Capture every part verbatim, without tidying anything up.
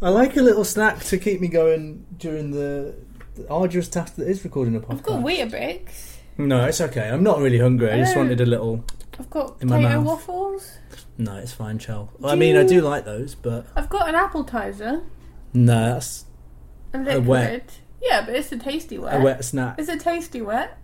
I like a little snack to keep me going during the, the arduous task that is recording a podcast. I've got Weetabix. No, it's okay. I'm not really hungry. I just wanted a little. I've got in my potato mouth. waffles. No, it's fine, Chel. Do I mean, I you- do like those, but I've got an appetizer. no, that's A liquid. wet- Yeah, but it's a tasty wet. a wet snack. It's a tasty wet.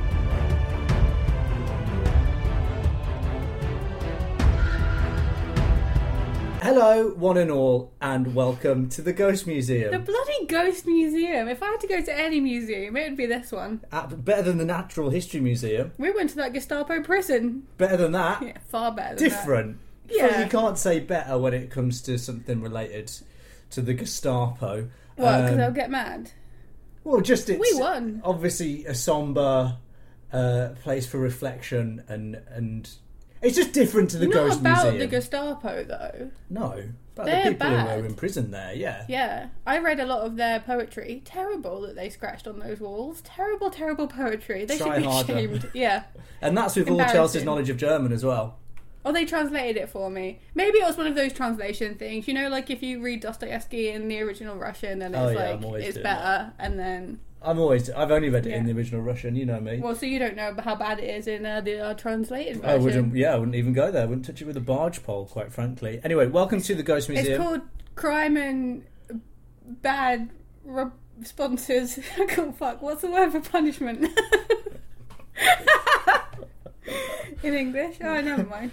Hello, one and all, and welcome to the Ghost Museum. The bloody Ghost Museum. If I had to go to any museum, it would be this one. Uh, better than the Natural History Museum. We went to that Gestapo prison. Better than that. Yeah, far better than Different. that. Yeah. You can't say better when it comes to something related to the Gestapo. What, because Um, they'll get mad? Well, just it's We won. obviously a somber uh, place for reflection, and and it's just different to the Not Ghost about Museum. the Gestapo, though. No, but They're the people who bad. were in prison there, yeah. Yeah, I read a lot of their poetry. Terrible that they scratched on those walls. Terrible, terrible poetry. They Try should be harder. ashamed. Yeah. And that's with all Embarrassing. Chelsea's knowledge of German as well. Or they translated it for me. Maybe it was one of those translation things. You know, like if you read Dostoevsky in the original Russian, then it's Oh, yeah, I'm like always it's doing better, and then I'm always, I've only read it in Yeah. the original Russian, you know me. well, so you don't know how bad it is in uh, the uh, translated version. I wouldn't, yeah, I wouldn't even go there. I wouldn't touch it with a barge pole, quite frankly. Anyway, welcome to the Ghost It's Museum. called Crime and Bad Re- Sponsors. Oh, fuck, what's the word for punishment? In English? Oh, never mind.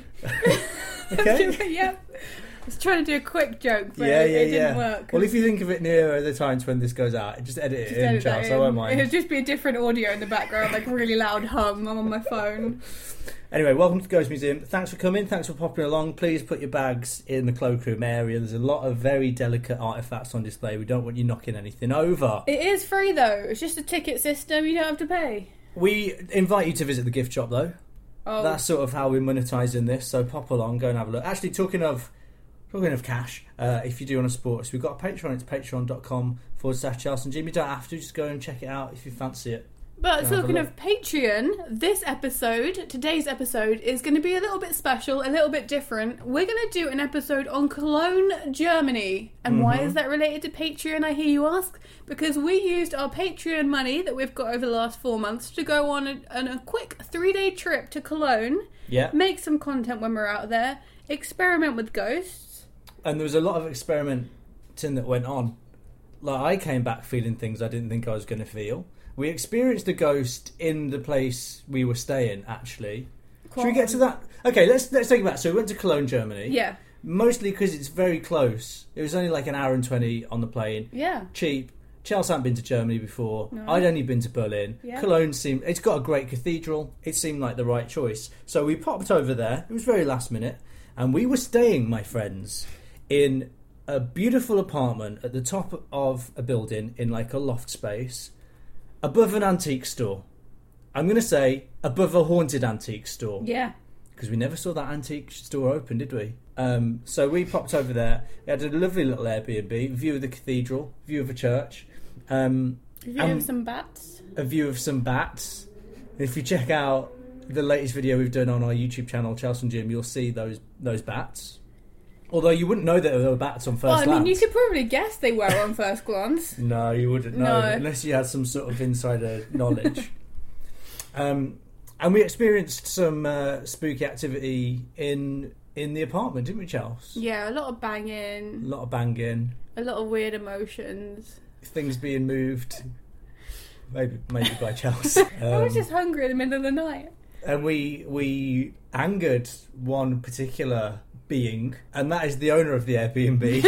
Okay. Yep. I was trying to do a quick joke, but yeah, it, yeah, it didn't yeah. work. Well, if you think of it near the times when this goes out, just edit it Just in, edit that Charles. in. I won't mind. It'll just be a different audio in the background, like a really loud hum. I'm on my phone. Anyway, welcome to the Ghost Museum. Thanks for coming. Thanks for popping along. Please put your bags in the cloakroom area. There's a lot of very delicate artefacts on display. We don't want you knocking anything over. It is free though. It's just a ticket system. You don't have to pay. We invite you to visit the gift shop, though. Oh, That's sort of how we're monetising this. So pop along, go and have a look. Actually, talking of talking of cash, uh, if you do want to support us, we've got a Patreon. It's patreon.com forward slash Chelsea and Jimmy. You don't have to. Just go and check it out if you fancy it. But Have a talking look. of Patreon, this episode, today's episode, is going to be a little bit special, a little bit different. We're going to do an episode on Cologne, Germany. And why Mm-hmm. is that related to Patreon, I hear you ask? Because we used our Patreon money that we've got over the last four months to go on a, on a quick three-day trip to Cologne, Yeah. make some content when we're out there, experiment with ghosts. And there was a lot of experimenting that went on. Like, I came back feeling things I didn't think I was going to feel. We experienced a ghost in the place we were staying, actually. Should we get to that? Okay, let's let's take it back. So we went to Cologne, Germany. Yeah. Mostly because it's very close. It was only like an hour and twenty on the plane. Yeah. Cheap. Chelsea hadn't been to Germany before. No. I'd only been to Berlin. Yeah. Cologne seemed... It's got a great cathedral. It seemed like the right choice. So we popped over there. It was very last minute. And we were staying, my friends, in a beautiful apartment at the top of a building in like a loft space above an antique store. I'm going to say above a haunted antique store. Yeah. Because we never saw that antique store open, did we? Um, so we popped over there. We had a lovely little Airbnb, view of the cathedral, view of a church, um, Have you Um, have some bats? a view of some bats. If you check out the latest video we've done on our YouTube channel, Chelsea and Jim, you'll see those those bats. Although you wouldn't know that there were bats on first Well, I mean, glance. you could probably guess they were on first glance. No, you wouldn't know No. unless you had some sort of insider knowledge. um, and we experienced some uh, spooky activity in in the apartment, didn't we, Charles? Yeah, a lot of A banging, lot of banging, a lot of weird emotions. things being moved, maybe maybe by Chelsea. I was Um, just hungry in the middle of the night. and we we angered one particular being, and that is the owner of the Airbnb,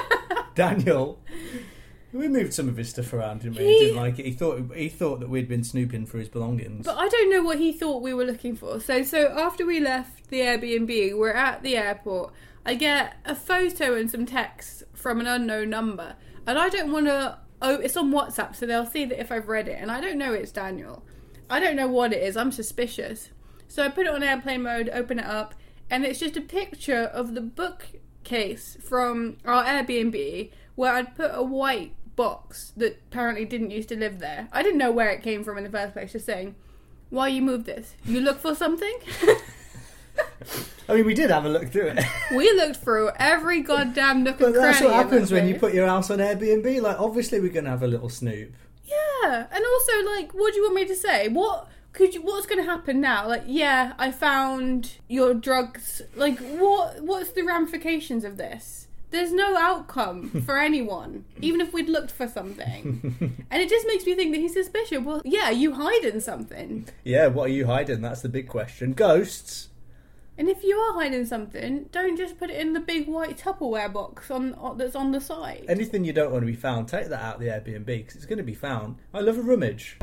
Daniel. We moved some of his stuff around, didn't we? He, He- didn't like it. He thought he thought that we'd been snooping for his belongings. But I don't know what he thought we were looking for. So, so after we left the Airbnb, we're at the airport. I get a photo and some text from an unknown number, and I don't want to. Oh, it's on WhatsApp, so they'll see that if I've read it, and I don't know it's Daniel. I don't know what it is. I'm suspicious. So I put it on airplane mode, open it up, and it's just a picture of the bookcase from our Airbnb where I'd put a white box that apparently didn't used to live there. I didn't know where it came from in the first place, just saying, why you moved this? You look for something? I mean, we did have a look through it. We looked through every goddamn nook and But cranny. that's what in happens that when you place. put your house on Airbnb. Like, obviously we're going to have a little snoop. Yeah, and also, like, what do you want me to say? What could you? What's going to happen now? Like, yeah, I found your drugs. Like, what? What's the ramifications of this? There's no outcome for anyone, even if we'd looked for something. And it just makes me think that he's suspicious. Well, yeah, you hiding something. Yeah, what are you hiding? That's the big question. Ghosts? And if you are hiding something, don't just put it in the big white Tupperware box on, on that's on the side. Anything you don't want to be found, take that out of the Airbnb because it's going to be found. I love a rummage.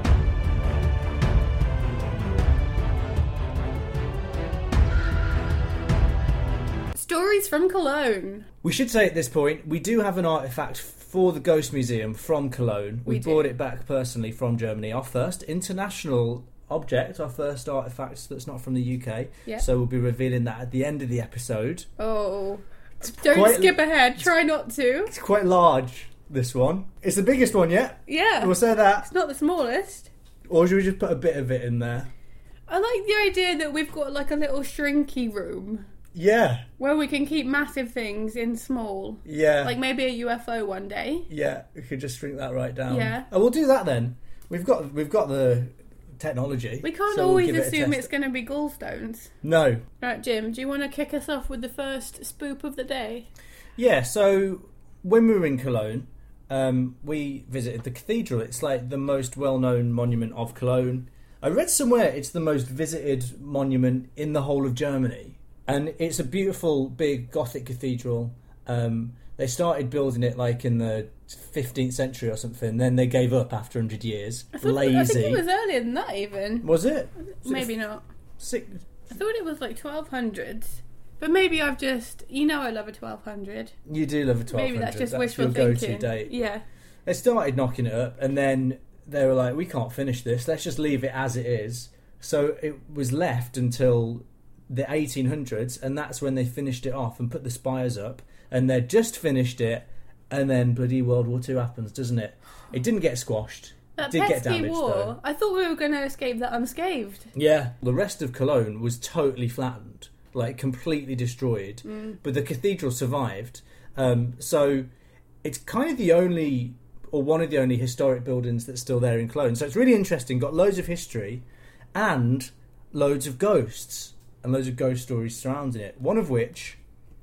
Stories from Cologne. We should say at this point, we do have an artefact for the Ghost Museum from Cologne. We, We brought do. it back personally from Germany. Our first international object, our first artefact that's not from the U K. Yeah. So we'll be revealing that at the end of the episode. Oh. Don't quite- skip ahead. Try not to. It's quite large, this one. It's the biggest one yet. Yeah. We'll say that. It's not the smallest. Or should we just put a bit of it in there? I like the idea that we've got like a little shrinky room Yeah. where we can keep massive things in small. Yeah. Like maybe a U F O one day. Yeah, we could just shrink that right down. Yeah. Oh, we'll do that then. We've got we've got the technology. We can't so we'll always give it a assume test. it's going to be gallstones. No. Right, Jim, do you want to kick us off with the first spoop of the day? Yeah, so when we were in Cologne, um, we visited the cathedral. It's like the most well-known monument of Cologne. I read somewhere it's the most visited monument in the whole of Germany. And it's a beautiful, big Gothic cathedral. Um, they started building it like in the fifteenth century or something. Then they gave up after one hundred years. I, thought, Lazy. I think it was earlier than that even. Was it? Maybe not. Six, I thought it was like twelve hundreds. But maybe I've just... You know I love a twelve hundred. you do love a twelve hundred. Maybe that's just that's wishful your thinking. go-to date. Yeah. They started knocking it up, and then they were like, we can't finish this, let's just leave it as it is. So it was left until the eighteen hundreds, and that's when they finished it off and put the spires up, and they'd just finished it, and then bloody World War Two happens, doesn't it? It didn't get squashed. That It did get pesky damaged, war. though. I thought we were going to escape that unscathed. Yeah. The rest of Cologne was totally flattened, like completely destroyed, Mm. but the cathedral survived. Um, so it's kind of the only, or one of the only historic buildings that's still there in Cologne. So it's really interesting, got loads of history and loads of ghosts and loads of ghost stories surrounding it. One of which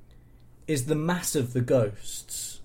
is the Mass of the Ghosts.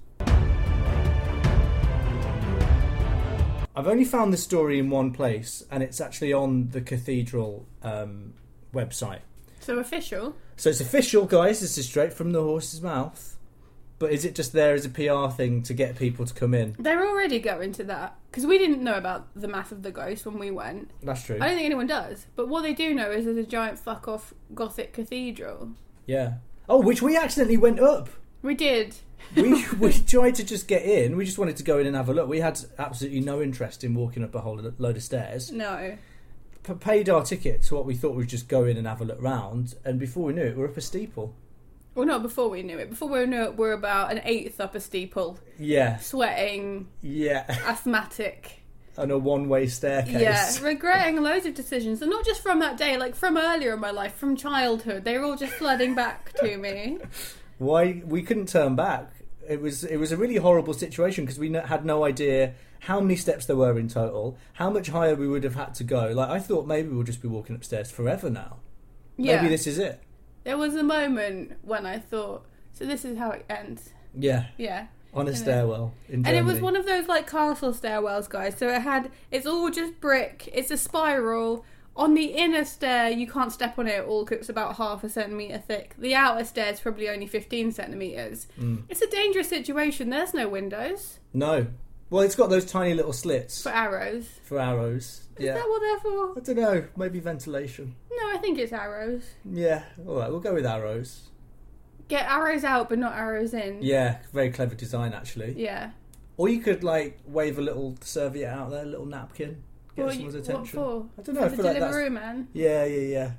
I've only found this story in one place, and it's actually on the cathedral um, website. So official. So it's official, guys. This is straight from the horse's mouth. But is it just there as a P R thing to get people to come in? They're already going to that. Because we didn't know about the Mass of the Ghost when we went. That's true. I don't think anyone does. But what they do know is there's a giant fuck-off Gothic cathedral. Yeah. Oh, which we accidentally went up. We did. We we tried to just get in. We just wanted to go in and have a look. We had absolutely no interest in walking up a whole load of stairs. No. P- paid our ticket to what we thought was just go in and have a look round. And before we knew it, we were up a steeple. Well, not before we knew it. Before we knew it, we're about an eighth up a steeple. Yeah. Sweating. Yeah. Asthmatic. On a one-way staircase. Yeah, regretting loads of decisions, and not just from that day, like from earlier in my life, from childhood. They were all just flooding back to me. Why we couldn't turn back? It was it was a really horrible situation because we no, had no idea how many steps there were in total, how much higher we would have had to go. Like I thought, maybe we'll just be walking upstairs forever now. Yeah. Maybe this is it. There was a moment when I thought, so this is how it ends. Yeah, Yeah. on a And it- stairwell in And Germany. it was one of those like castle stairwells, guys. So it had, it's all just brick. It's a spiral. On the inner stair, you can't step on it at all because it's about half a centimetre thick. The outer stair is probably only fifteen centimetres. Mm. It's a dangerous situation. There's no windows No. Well, it's got those tiny little slits for arrows. for arrows. Is Yeah. that what they're for? I don't know. Maybe ventilation. No, I think it's arrows. Yeah. All right. We'll go with arrows. Get arrows out, but not arrows in. Yeah. Very clever design, actually. Yeah. Or you could like wave a little serviette out there, a little napkin, get What, someone's you- attention. what for? I don't know. I For feel the like that's Deliveroo man. yeah, yeah, yeah.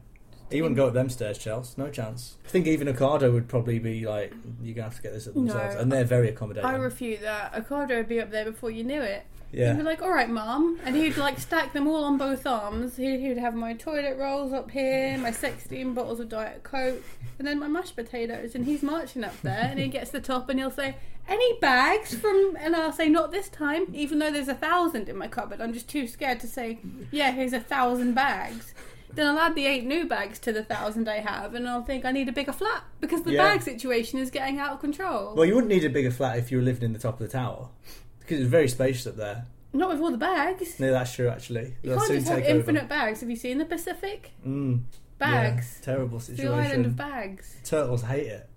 He wouldn't go up them stairs, Chelsea. No chance. I think even Ocado would probably be like, you're going to have to get this up themselves. No, and they're very accommodating. I refute that. Ocado would be up there before you knew it. Yeah. He'd be like, all right, Mum. And he'd like stack them all on both arms. He'd, he'd have my toilet rolls up here, my sixteen bottles of Diet Coke, and then my mashed potatoes. And he's marching up there, and he gets to the top, and he'll say, any bags from... And I'll say, not this time, even though there's a thousand in my cupboard. I'm just too scared to say, yeah, here's a thousand bags. Then I'll add the eight new bags to the thousand I have, and I'll think I need a bigger flat, because the Yeah. bag situation is getting out of control. Well, you wouldn't need a bigger flat if you were living in the top of the tower. Because it's very spacious up there. Not with all the bags. No, that's true, actually. You They'll can't soon just have take over. infinite bags. Have you seen the Pacific? Mm. Bags. Yeah, terrible It's situation. the island of bags. Turtles hate it.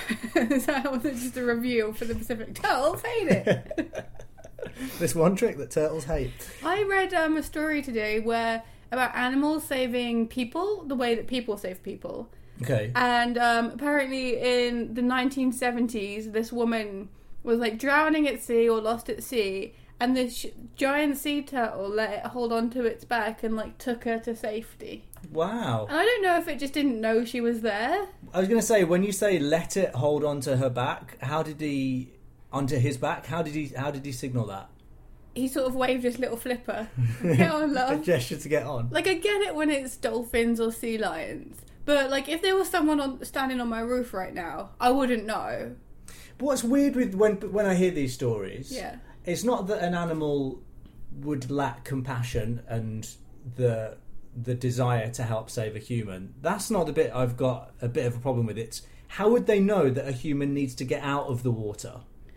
Is that was just a review for the Pacific? Turtles hate it. This one trick that turtles hate. I read um, a story today where about animals saving people the way that people save people. Okay. And um, apparently in the nineteen seventies, this woman was like drowning at sea or lost at sea, and this sh- giant sea turtle let it hold on to its back and like took her to safety. Wow. And I don't know if it just didn't know she was there. I was going to say, when you say let it hold on to her back, how did he... onto his back? How did he How did he signal that? He sort of waved his little flipper. Get on, A love. gesture to get on. Like, I get it when it's dolphins or sea lions. But, like, if there was someone on, standing on my roof right now, I wouldn't know. But what's weird with when when I hear these stories, Yeah. it's not that an animal would lack compassion and the the desire to help save a human. That's not the bit I've got a bit of a problem with. It's how would they know that a human needs to get out of the water?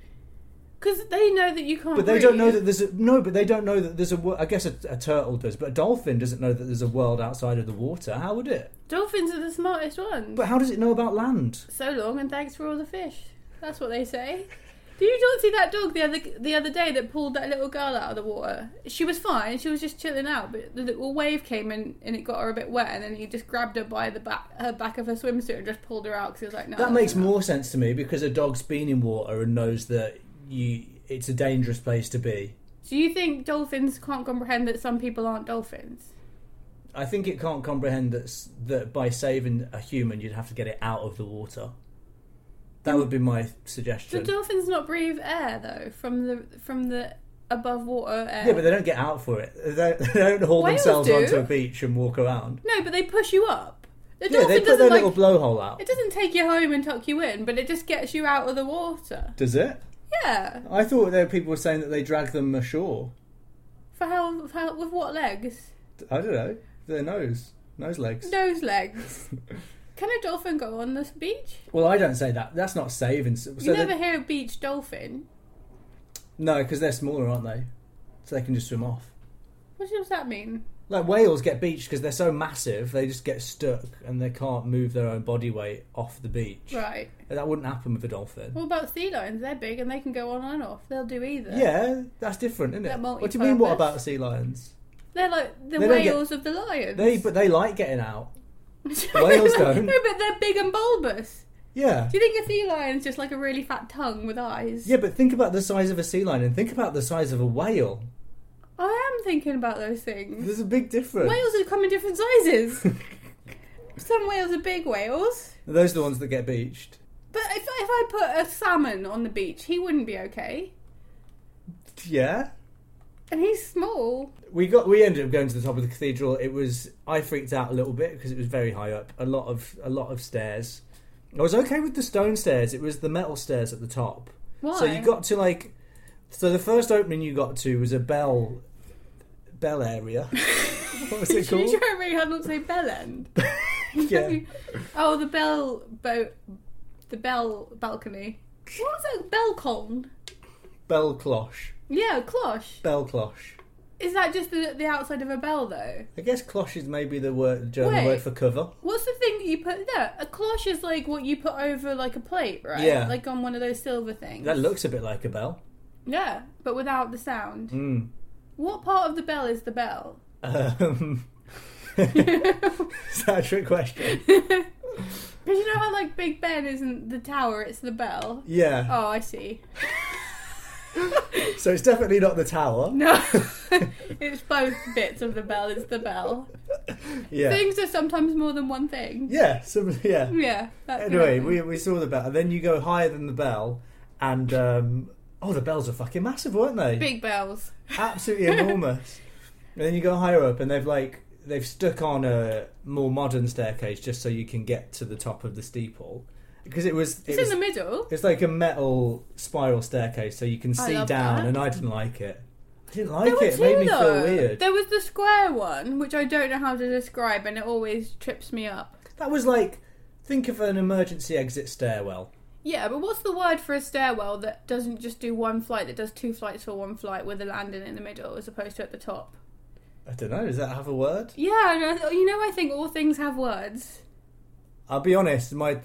Because they know that you can't But they breathe. don't know that there's a, no. But they don't know that there's a. wo- I guess a, a turtle does, but a dolphin doesn't know that there's a world outside of the water. How would it? Dolphins are the smartest ones. But how does it know about land? So long and thanks for all the fish. That's what they say. Did you not see that dog the other the other day that pulled that little girl out of the water? She was fine. She was just chilling out, but the little wave came in and it got her a bit wet, and then he just grabbed her by the back, her back of her swimsuit and just pulled her out because he was like, "No." That that's makes enough. more sense to me because a dog's been in water and knows that you. It's a dangerous place to be. Do you think dolphins can't comprehend that some people aren't dolphins? I think it can't comprehend that s- that by saving a human, you'd have to get it out of the water. That would be my Do suggestion. dolphins not breathe air though from the from the above water air? Yeah, but they don't get out for it. They don't, they don't haul Whales themselves do. onto a beach and walk around. No, but they push you up. The Yeah, dolphin they put doesn't their like. little blowhole out. It doesn't take you home and tuck you in, but it just gets you out of the water. Does it? Yeah. I thought there were people were saying that they drag them ashore. For how, for how with what legs? I don't know. Their nose. Nose legs. Nose legs. Can a dolphin go on this beach? Well, I don't say that. That's not saving. So You never they- hear a beach dolphin. No, because they're smaller, aren't they? So they can just swim off. What does that mean? Like whales get beached because they're so massive, they just get stuck and they can't move their own body weight off the beach. Right. That wouldn't happen with a dolphin. What about sea lions? They're big and they can go on and off. They'll do either. Yeah, that's different, isn't They're it? What do you mean? What multi-purpose. about sea lions? They're like the They don't get- whales of the lions. They, but they like getting out. whales don't. No, but they're big and bulbous. Yeah. Do you think a sea lion's just like a really fat tongue with eyes? Yeah, but think about the size of a sea lion and think about the size of a whale. I am thinking about those things. There's a big difference. Whales are come in different sizes. Some whales are big whales. Those are the ones that get beached. But if, if I put a salmon on the beach, he wouldn't be okay. Yeah. And he's small. We got. We ended up going to the top of the cathedral. It was. I freaked out a little bit because it was very high up. A lot of a lot of stairs. I was okay with the stone stairs. It was the metal stairs at the top. Why? So you got to like. So the first opening you got to was a bell. Bell area. What was it You called? try really hard not to say bell end. Yeah. Oh, the bell boat. The bell balcony. What was that? Balcon? Bell cloche. Yeah, cloche. Bell cloche. Is that just the, the outside of a bell, though? I guess cloche is maybe the word German Wait. word for cover. What's the thing that you put there? A cloche is like what you put over like a plate, right? Yeah. Like on one of those silver things. That looks a bit like a bell. Yeah, but without the sound. Mm. What part of the bell is the bell? Um, is that a trick question? Because you know how like Big Ben isn't the tower, it's the bell? Yeah. Oh, I see. So it's definitely not the tower. No, it's both bits of the bell. It's the bell. yeah. Things are sometimes more than one thing. Yeah, some, yeah. Yeah. That's Anyway, we we saw the bell, and then you go higher than the bell, and um, oh, the bells are fucking massive, weren't they? Big bells. Absolutely enormous. And then you go higher up, and they've like they've stuck on a more modern staircase just so you can get to the top of the steeple. Because it was, it It's was, in the middle. it's like a metal spiral staircase, so you can I see love down. that. And I didn't like it. I didn't like There were it. It two, made me though. feel weird. There was the square one, which I don't know how to describe, and it always trips me up. That was like, think of an emergency exit stairwell. Yeah, but what's the word for a stairwell that doesn't just do one flight, that does two flights for one flight with a landing in the middle as opposed to at the top? I don't know. Does that have a word? Yeah, and I- you know, I think all things have words. I'll be honest. My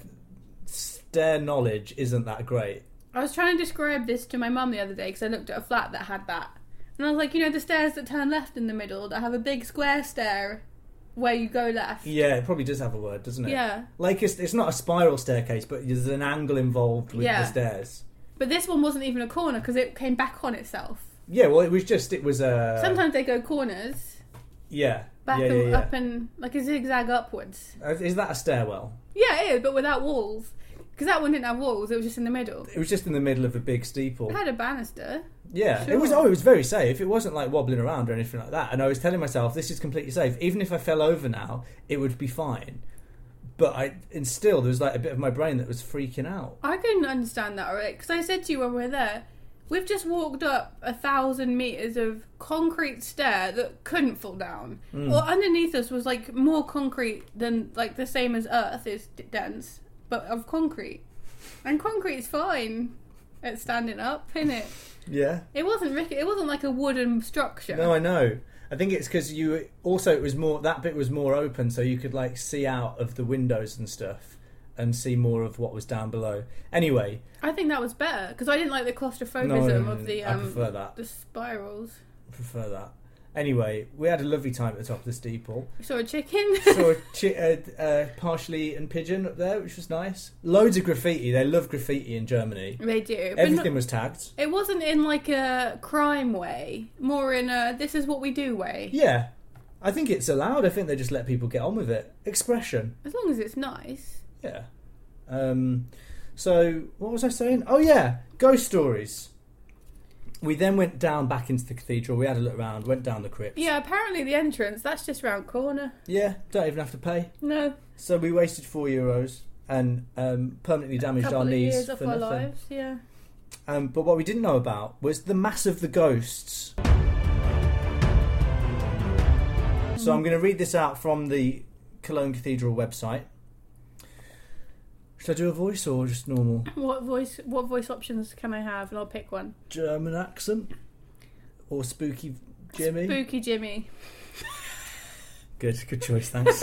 stair knowledge isn't that great. I was trying to describe this to my mum the other day because I looked at a flat that had that. And I was like, you know, the stairs that turn left in the middle that have a big square stair where you go left. Yeah, it probably does have a word, doesn't it? Yeah. Like, it's, it's not a spiral staircase, but there's an angle involved with Yeah. the stairs. But this one wasn't even a corner because it came back on itself. Yeah, well, it was just, it was a... Sometimes they go corners, Yeah. back yeah, and yeah, yeah. up and like a zigzag upwards. Uh, Is that a stairwell? Yeah, it is, but without walls. Because that one didn't have walls, it was just in the middle. It was just in the middle of a big steeple. It had a banister. Yeah, Sure. it was. Oh, it was very safe. It wasn't like wobbling around or anything like that. And I was telling myself, this is completely safe. Even if I fell over now, it would be fine. But I, and still, there was like a bit of my brain that was freaking out. I couldn't understand that, right? Because I said to you when we were there, we've just walked up a thousand metres of concrete stair that couldn't fall down. Mm. Well, underneath us was like more concrete than like the same as Earth is d- dense, but of concrete. And concrete's fine at standing up, isn't it? Yeah. It wasn't rick- It wasn't like a wooden structure. No, I know. I think it's because you also it was more that bit was more open, so you could like see out of the windows and stuff and see more of what was down below. Anyway, I think that was better because I didn't like the claustrophobism No, no, no, of the I um, prefer that. the spirals. I prefer that. Anyway, we had a lovely time at the top of the steeple. You saw a chicken. Saw a chi- uh, uh, partially eaten pigeon up there, which was nice. Loads of graffiti. They love graffiti in Germany. They do. But Everything not- was tagged. it wasn't in like a crime way, more in a this is what we do way. Yeah, I think it's allowed. I think they just let people get on with it. Expression. As long as it's nice. Yeah. Um, so, what was I saying? Oh, yeah. Ghost stories. We then went down back into the cathedral. We had a look around, went down the crypt. Yeah, apparently the entrance, that's just round corner. Yeah, don't even have to pay. No. So we wasted four euros and um, permanently damaged couple our of knees years for of our nothing. lives, yeah. Um, but what we didn't know about was the mass of the ghosts. So I'm going to read this out from the Cologne Cathedral website. Should I do a voice or just normal? What voice what voice options can I have? And I'll pick one. German accent? Or Spooky Jimmy? Spooky Jimmy. Good, good choice, thanks.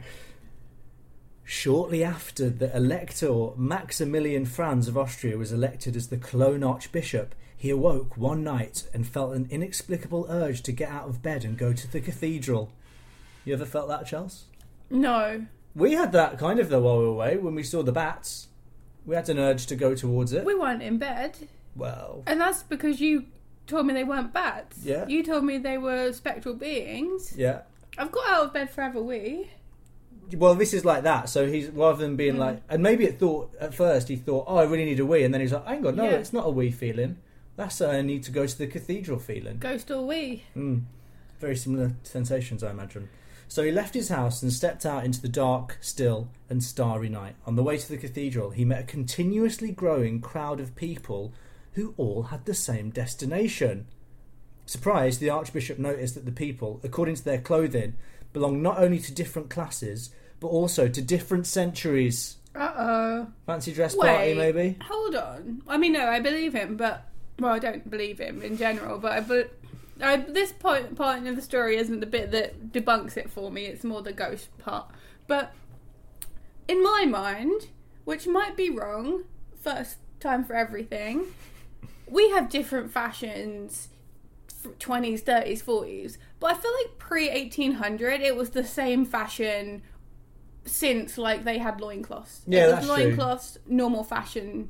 Shortly after the Elector Maximilian Franz of Austria was elected as the Cologne Archbishop, he awoke one night and felt an inexplicable urge to get out of bed and go to the cathedral. You ever felt that, Chels? No. We had that kind of though while we were away, when we saw the bats. We had an urge to go towards it. We weren't in bed. Well, And that's because you told me they weren't bats. Yeah. You told me they were spectral beings. yeah. I've got out of bed forever wee. Well, this is like that. So he's rather than being Mm. like, and maybe it thought at first he thought, oh, I really need a wee, and then he's like, hang on, no, Yeah. it's not a wee feeling. That's a I need to go to the cathedral feeling. Ghost or wee. Mm. Very similar sensations, I imagine. So he left his house and stepped out into the dark, still, and starry night. On the way to the cathedral, he met a continuously growing crowd of people who all had the same destination. Surprised, the Archbishop noticed that the people, according to their clothing, belonged not only to different classes, but also to different centuries. Uh-oh. Fancy dress party, Wait. maybe? Hold on. I mean, no, I believe him, but... Well, I don't believe him in general, but I... But, I this point, part of the story isn't the bit that debunks it for me, it's more the ghost part. But, in my mind, which might be wrong, first time for everything, we have different fashions... twenties, thirties, forties, but I feel like pre eighteen hundred it was the same fashion since like they had loincloths. Yeah, it was that's true. loincloths, normal fashion.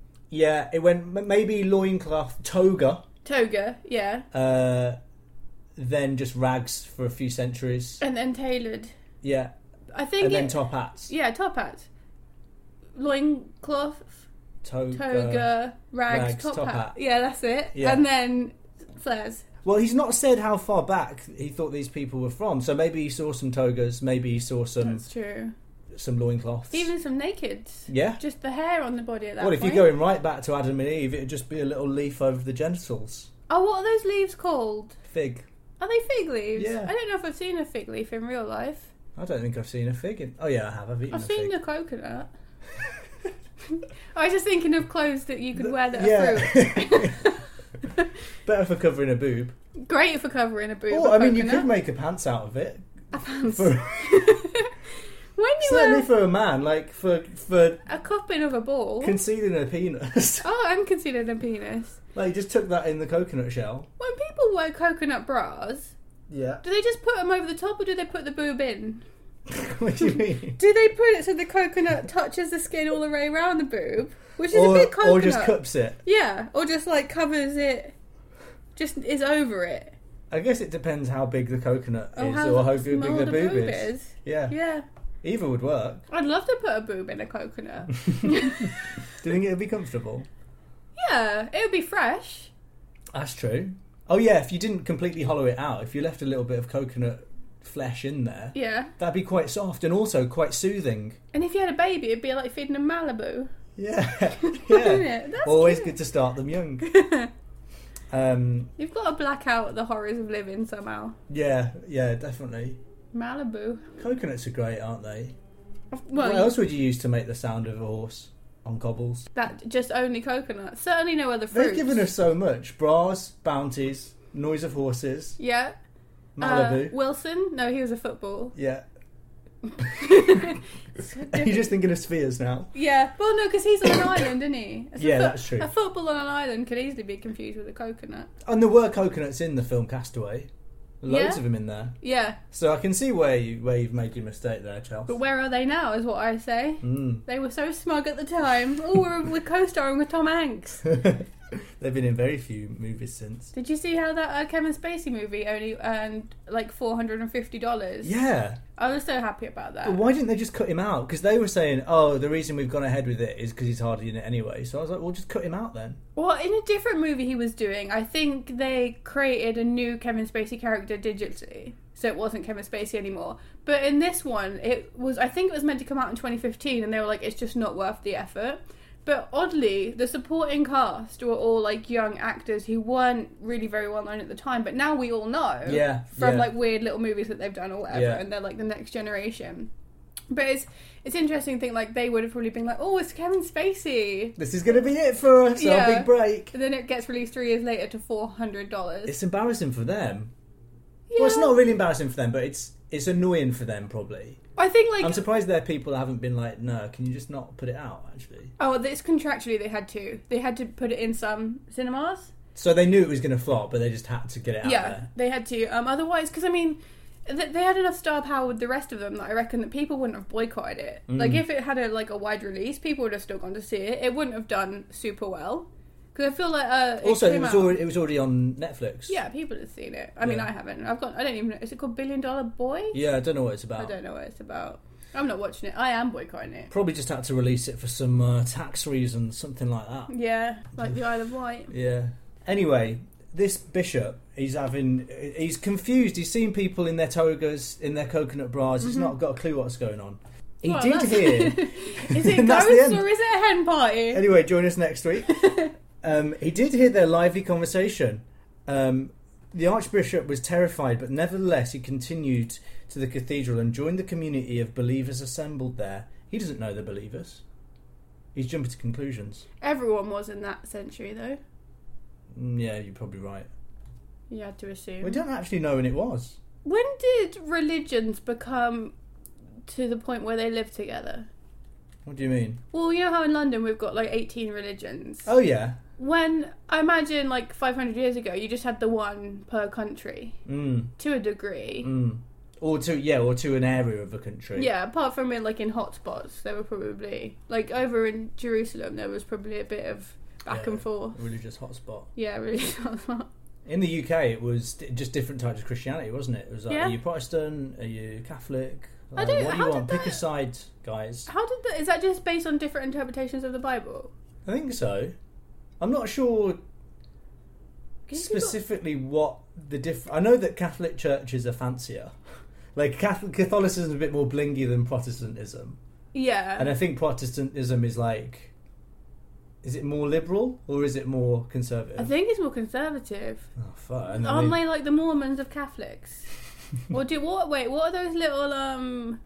Yeah, it went m- maybe loincloth, toga, Toga, yeah. uh, then just rags for a few centuries. And then tailored. Yeah. I think And it, then top hats. Yeah, top hats. Loincloth, Toga. toga, rags, rags, top, top hat. hat. Yeah, that's it. Yeah. And then flares. Well, he's not said how far back he thought these people were from. So maybe he saw some togas, maybe he saw some That's true. some loincloths. Even some nakeds. Yeah. Just the hair on the body at that Well, if point. you're going right back to Adam and Eve, it'd just be a little leaf over the genitals. Oh, what are those leaves called? Fig. Are they fig leaves? Yeah. I don't know if I've seen a fig leaf in real life. I don't think I've seen a fig. In... Oh yeah, I have. I've eaten I've a seen fig. the coconut. I was just thinking of clothes that you could wear that are Yeah. fruit. Better for covering a boob. Great for covering a boob. Oh, a I mean, you coconut. could make a pants out of it. A pants. For, When you certainly were for a man, like for for a cupping of a ball. concealing a penis. Oh, I'm considered a penis. Like, you just took that in the coconut shell. When people wear coconut bras, Yeah. do they just put them over the top or do they put the boob in? What do you mean? Do they put it so the coconut touches the skin all the way around the boob? Which is Or, a bit coconut. or just cups it. Yeah, or just like covers it, just is over it. I guess it depends how big the coconut Or is, how or how big small the the boob, boob is. is. Yeah. Yeah. Either would work. I'd love to put a boob in a coconut. Do you think it would be comfortable? Yeah, it would be fresh. That's true. Oh yeah, if you didn't completely hollow it out, if you left a little bit of coconut flesh in there, Yeah. that'd be quite soft and also quite soothing. And if you had a baby, it'd be like feeding a Malibu. Yeah, Isn't yeah. it? That's Always cute. good to start them young. Um, You've got to black out the horrors of living somehow. yeah, yeah, definitely. Malibu. Coconuts are great, aren't they? Well, what you- else would you use to make the sound of a horse on cobbles? that just only coconut. Certainly no other fruits. They've given us so much. Bras, bounties, noise of horses, Yeah. Malibu. Uh, Wilson? No, he was a football. Yeah. So Are you just thinking of spheres now? Yeah, well, no, because he's on an island, isn't he? It's a Yeah, fo- that's true. A football on an island could easily be confused with a coconut. And there were coconuts in the film Castaway. Loads Yeah? of them in there. Yeah, So I can see where you where you've made your mistake there, Chelsea. but where are they now, is what I say. Mm. They were so smug at the time. Oh, we're, we're co-starring with Tom Hanks. They've been in very few movies since. Did you see how that uh, Kevin Spacey movie only earned like four hundred fifty dollars? Yeah. I was so happy about that. But why didn't they just cut him out? Because they were saying, oh, the reason we've gone ahead with it is because he's hardly in it anyway. So I was like, well, just cut him out then. Well, in a different movie he was doing, I think they created a new Kevin Spacey character digitally. So it wasn't Kevin Spacey anymore. But in this one, it was, I think it was meant to come out in twenty fifteen, and they were like, it's just not worth the effort. But oddly, the supporting cast were all like young actors who weren't really very well known at the time, but now we all know Yeah, from yeah. like weird little movies that they've done or whatever, Yeah. and they're like the next generation. But it's it's interesting to think like they would have probably been like, oh, it's Kevin Spacey. This is going to be it for us, Yeah. our big break. And then it gets released three years later to four hundred dollars. It's embarrassing for them. Yeah. Well, it's not really embarrassing for them, but it's it's annoying for them, probably. I think like I'm surprised their people haven't been like, no, can you just not put it out, actually? oh, it's contractually they had to. They had to put it in some cinemas. So they knew it was going to flop, but they just had to get it out yeah, there. they had to. Um, otherwise, because I mean, th- they had enough star power with the rest of them that I reckon that people wouldn't have boycotted it. Mm. Like if it had a like a wide release, people would have still gone to see it. It wouldn't have done super well because I feel like uh, it Also, it came was, out- already, it was already on Netflix. yeah, people have seen it. I mean, Yeah. I haven't. I've got. I don't even know. Is it called Billion Dollar Boy? Yeah, I don't know what it's I about. don't know what it's about. I'm not watching it. I am boycotting it. Probably just had to release it for some uh, tax reasons, something like that. Yeah, like the Isle of Wight. Yeah. Anyway, this bishop, he's having, he's confused. He's seen people in their togas, in their coconut bras. He's not got a clue what's going on. He Well, did that's- hear. Is it And that's the ghosts end. or is it a hen party? Anyway, join us next week. um, he did hear their lively conversation. Um, the Archbishop was terrified, but nevertheless he continued to the cathedral and joined the community of believers assembled there. He doesn't know the believers. He's jumping to conclusions. Everyone was in that century, though. Mm, yeah, you're probably right. You had to assume. We don't actually know when it was. When did religions become to the point where they live together? What do you mean? Well, you know how in London we've got like eighteen religions. Oh, yeah. When, I imagine like five hundred years ago, you just had the one per country, Mm, to a degree. mm. Or to, yeah, or to an area of a country. Yeah, apart from in like in hotspots, there were probably like over in Jerusalem, there was probably a bit of back Yeah, and forth. Religious hotspot. Yeah, really. In the U K, it was d- just different types of Christianity, wasn't it? It was like, Yeah. are you Protestant? Are you Catholic? I Like, don't- what do you how want? did Pick a that- side, guys. How did that? Is that just based on different interpretations of the Bible? I think so. I'm not sure 'Cause you specifically what the diff. I know that Catholic churches are fancier. Like Catholic Catholicism is a bit more blingy than Protestantism, Yeah. and I think Protestantism is like, is it more liberal or is it more conservative? I think it's more conservative. Oh fuck! And then Aren't they- they like the Mormons of Catholics? What do what? Wait, what are those little um,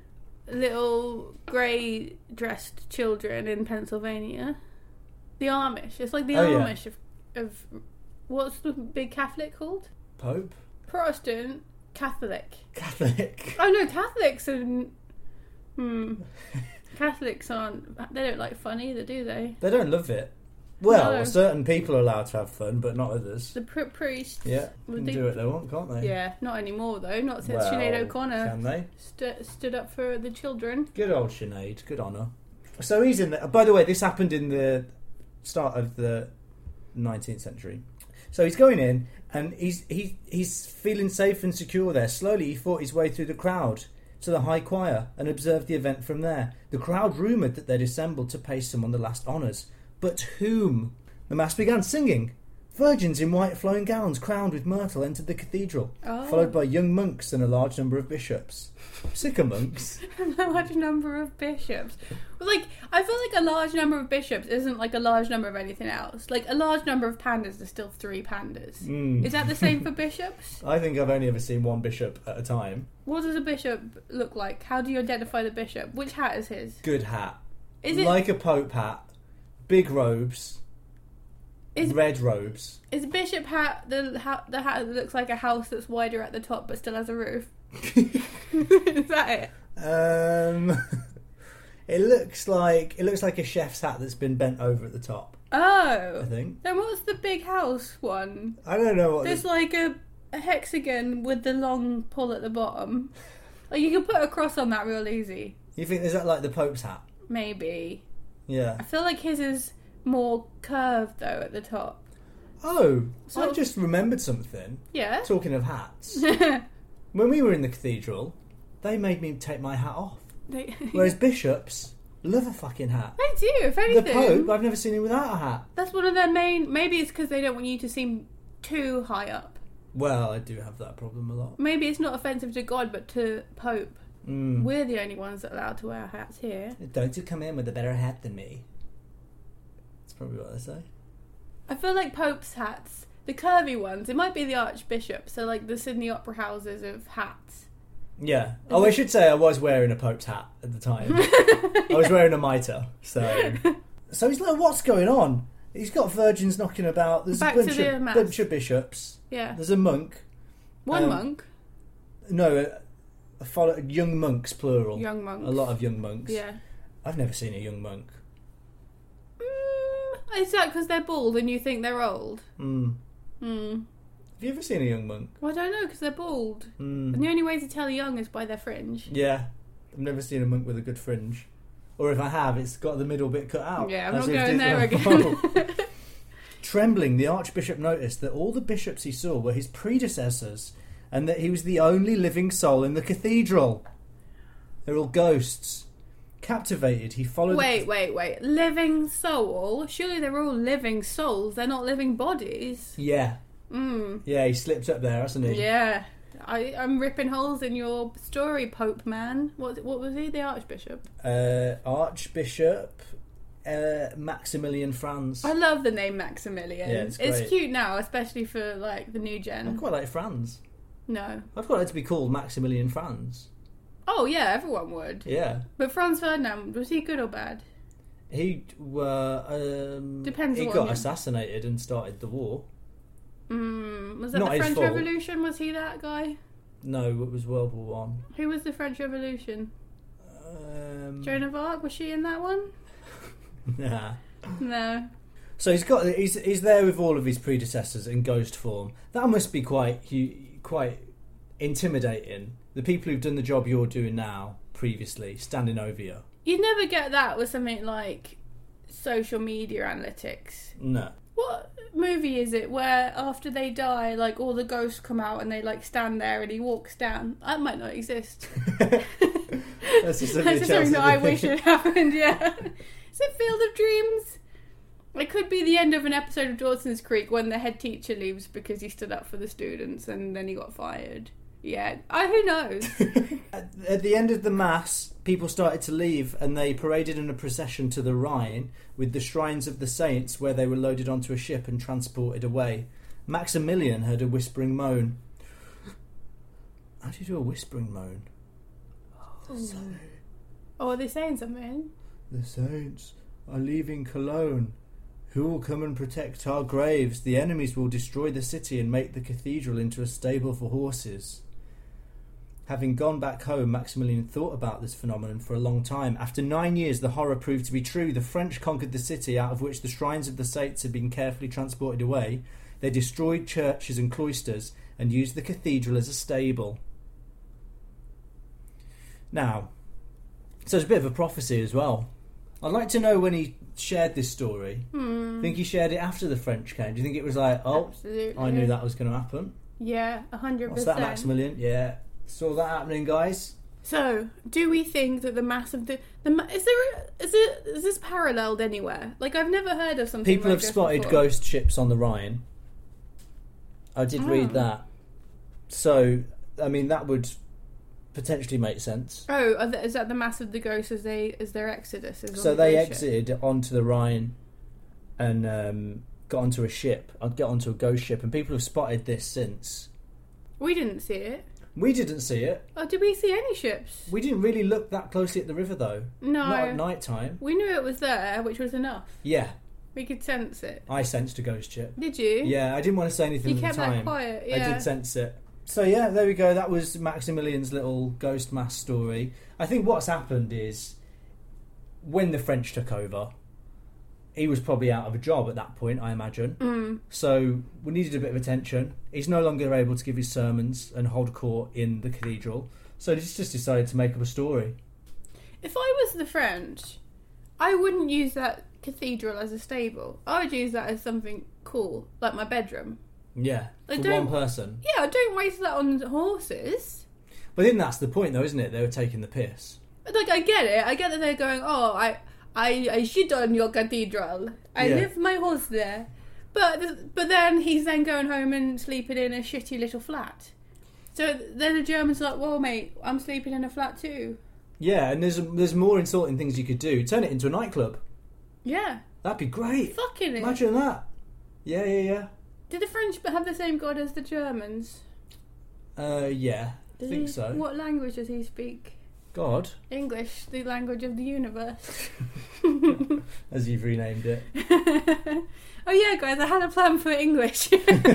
little grey dressed children in Pennsylvania? The Amish. It's like the Oh, yeah. Amish of, of what's the big Catholic called? Pope Protestant, Catholic. Catholic. Oh no, Catholics are. Hmm. Catholics aren't. They don't like fun either, do they? They don't love it. Well, No. certain people are allowed to have fun, but not others. The pri- priests. Yeah, Well, can they- do what they want, can't they? Yeah, not anymore though. Not since Well, Sinead O'Connor Can they? st- stood up for the children. Good old Sinead. Good on her. So he's in there. By the way, this happened in the start of the nineteenth century. So he's going in, and he's he, he's feeling safe and secure there. Slowly, he fought his way through the crowd to the high choir and observed the event from there. The crowd rumoured that they'd assembled to pay someone the last honours. But whom? The mass began singing. Virgins in white flowing gowns crowned with myrtle entered the cathedral, Oh. followed by young monks and a large number of bishops. Sicker monks. A large number of bishops. Well, like, I feel like a large number of bishops isn't like a large number of anything else. Like, a large number of pandas is still three pandas. Mm. Is that the same for bishops? I think I've only ever seen one bishop at a time. What does a bishop look like? How do you identify the bishop? Which hat is his? Good hat. Is it like a pope hat. Big robes. is Red robes. is a bishop hat the hat the hat that looks like a house that's wider at the top but still has a roof? Is that it? Um, it looks like it looks like a chef's hat that's been bent over at the top. I Oh. think. Then what's the big house one? I don't know what. There's The, like a, a hexagon with the long pull at the bottom. Like you can put a cross on that real easy. you think is that like the pope's hat? Maybe. Yeah. I feel like his is more curved though at the top. Oh, So- I just remembered something. Yeah. Talking of hats, when we were in the cathedral, they made me take my hat off. they, Whereas bishops love a fucking hat. they do, if The anything. Pope, I've never seen him without a hat. That's one of their main. Maybe it's because they don't want you to seem too high up. Well, I do have that problem a lot. Maybe it's not offensive to God, but to Pope. Mm. We're the only ones that are allowed to wear hats here. Don't you come in with a better hat than me? That's probably what they say. I feel like Pope's hats, the curvy ones, it might be the Archbishop, so like the Sydney Opera Houses of hats. Yeah. Oh, I should say I was wearing a Pope's hat at the time. I was wearing a mitre, so... So he's like, what's going on? He's got virgins knocking about. There's Back a to bunch the of, mass. bunch of bishops. Yeah. There's a monk. One Um, monk. No, a, a follow, young monks, plural. Young monks. A lot of young monks. Yeah. I've never seen a young monk. Mm, is that because they're bald and you think they're old? Mm. Hmm. Have you ever seen a young monk? Well, I don't know because they're bald. Mm. And the only way to tell young is by their fringe. Yeah. I've never seen a monk with a good fringe. Or if I have, it's got the middle bit cut out. Yeah, I'm As not if going it- there Oh. again. Trembling, the Archbishop noticed that all the bishops he saw were his predecessors and that he was the only living soul in the cathedral. They're all ghosts. Captivated, he followed... Wait, wait, wait. Living soul? Surely they're all living souls. They're not living bodies. Yeah. Mm. Yeah, he slipped up there, hasn't he? Yeah. I, I'm ripping holes in your story, Pope man. What what was he? The Archbishop? Uh, Archbishop uh, Maximilian Franz. I love the name Maximilian. Yeah, it's great. cute now, especially for like the new I gen. quite like Franz. No. I'd quite like to be called Maximilian Franz. Oh yeah, everyone would. Yeah. But Franz Ferdinand, was he good or bad? He uh, um, Depends He on got what you- assassinated and started the war. Mm, was that Not the his French fault. Revolution? Was he that guy? No, it was World War One. Who was the French Revolution? Um, Joan of Arc? Was she in that one? nah. No. So he's got he's he's there with all of his predecessors in ghost form. That must be quite hu- quite intimidating. The people who've done the job you're doing now previously standing over you. You'd never get that with something like social media analytics. No. What movie is it where after they die, like all the ghosts come out and they like stand there and he walks down? That might not exist. That's just something, That's just something that I wish had happened. Yeah. Is it Field of Dreams? It could be the end of an episode of Dawson's Creek when the head teacher leaves because he stood up for the students and then he got fired. Yeah, I, who knows? at, at the end of the mass, people started to leave and they paraded in a procession to the Rhine with the shrines of the saints where they were loaded onto a ship and transported away. Maximilian heard a whispering moan. How do you do a whispering moan? Oh, so, oh are they saying something? The saints are leaving Cologne. Who will come and protect our graves? The enemies will destroy the city and make the cathedral into a stable for horses. Having gone back home, Maximilian thought about this phenomenon for a long time. After nine years, the horror proved to be true. The French conquered the city, out of which the shrines of the saints had been carefully transported away. They destroyed churches and cloisters and used the cathedral as a stable. Now, so it's a bit of a prophecy as well. I'd like to know when he shared this story. Hmm. I think he shared it after the French came. Do you think it was like, oh, Absolutely. I knew that was going to happen? Yeah, a hundred What's percent. that, Maximilian? Yeah. Saw that happening, guys. So, do we think that the mass of the... the ma- is there... A, is, it, is this paralleled anywhere? Like, I've never heard of something People like have this spotted before. ghost ships on the Rhine. I did Oh. read that. So, I mean, that would potentially make sense. Oh, are the, is that the mass of the ghosts as they as their exodus? Is So on the they ghost ship? exited onto the Rhine and um, got onto a ship. I'd get onto a ghost ship, and people have spotted this since. We didn't see it. We didn't see it. Oh, did we see any ships? We didn't really look that closely at the river, though. No. Not at night time. We knew it was there, which was enough. Yeah, We could sense it. I sensed a ghost ship. Did you? Yeah, I didn't want to say anything You at kept the time. that quiet, yeah. I did sense it. So yeah, there we go. That was Maximilian's little ghost mass story. I think what's happened is when the French took over, he was probably out of a job at that point, I imagine. Mm. So we needed a bit of attention. He's no longer able to give his sermons and hold court in the cathedral. So he's just decided to make up a story. If I was the French, I wouldn't use that cathedral as a stable. I would use that as something cool, like my bedroom. Yeah, I for don't- one person. Yeah, don't waste that on horses. But then that's the point, though, isn't it? They were taking the piss. Like, I get it. I get that they're going, oh, I, I, I shit on your cathedral. I Yeah. leave my horse there. But, but then he's then going home and sleeping in a shitty little flat. So then the Germans are like, well, mate, I'm sleeping in a flat too. Yeah, and there's there's more insulting things you could do. Turn it into a nightclub. Yeah. That'd be great. Fucking it. Imagine that. Yeah, yeah, yeah. Did the French have the same god as the Germans? Uh, yeah, I Does think he- so. What language does he speak? God, English, the language of the universe. as you've renamed it. Oh yeah, guys, I had a plan for English.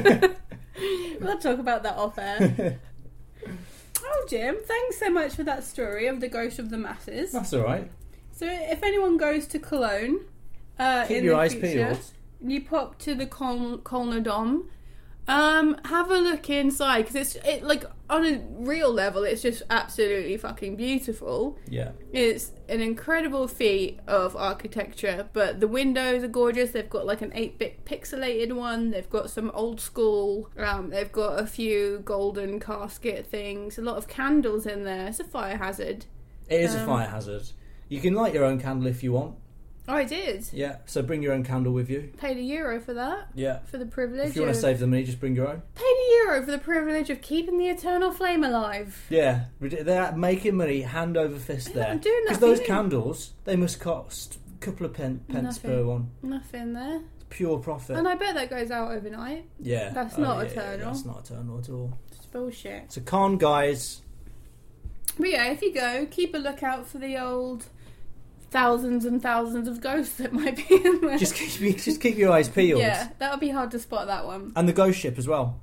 We'll talk about that off air. Oh, Jim, thanks so much for that story of the ghost of the masses. That's all right. So, if anyone goes to Cologne, uh, Keep in your the eyes future, peeled. you pop to the Kol- Kölner Dom. Um, have a look inside because it's it like on a real level, it's just absolutely fucking beautiful. Yeah. It's an incredible feat of architecture, but the windows are gorgeous. They've got like an eight-bit pixelated one. They've got some old school. Um, they've got a few golden casket things. A lot of candles in there. It's a fire hazard. It is a Um, fire hazard. You can light your own candle if you want. Oh, I did. Yeah, so bring your own candle with you. Paid a euro for that. Yeah. For the privilege. If you want to of- save the money, just bring your own. Paid a euro for the privilege of keeping the eternal flame alive. Yeah, they're making money hand over fist They're there. not doing that Because for those you. candles, they must cost a couple of pen, pence Nothing. per one. Nothing there. It's pure profit. And I bet that goes out overnight. Yeah. That's Oh, not yeah, yeah, eternal. That's not eternal at all. It's bullshit. So con, guys. But yeah, if you go, keep a lookout for the old thousands and thousands of ghosts that might be in there. Just keep, just keep your eyes peeled. Yeah, that would be hard to spot that one. And the ghost ship as well.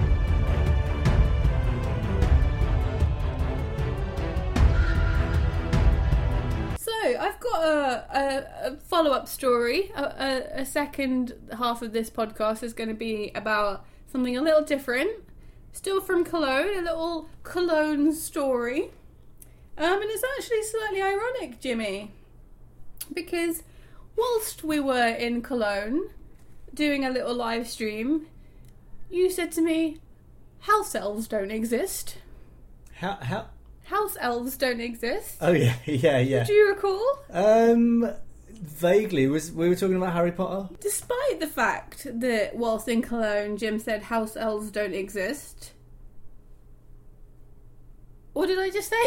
So, I've got a, a, a follow-up story. A, a, a second half of this podcast is going to be about something a little different. Still from Cologne, a little Cologne story. Um, and it's actually slightly ironic, Jimmy. Because whilst we were in Cologne, doing a little live stream, you said to me, house elves don't exist. How? How? House elves don't exist. Oh yeah, yeah, yeah. Do you recall? Um, vaguely. Was we were talking about Harry Potter? Despite the fact that whilst in Cologne, Jim said house elves don't exist. What did I just say?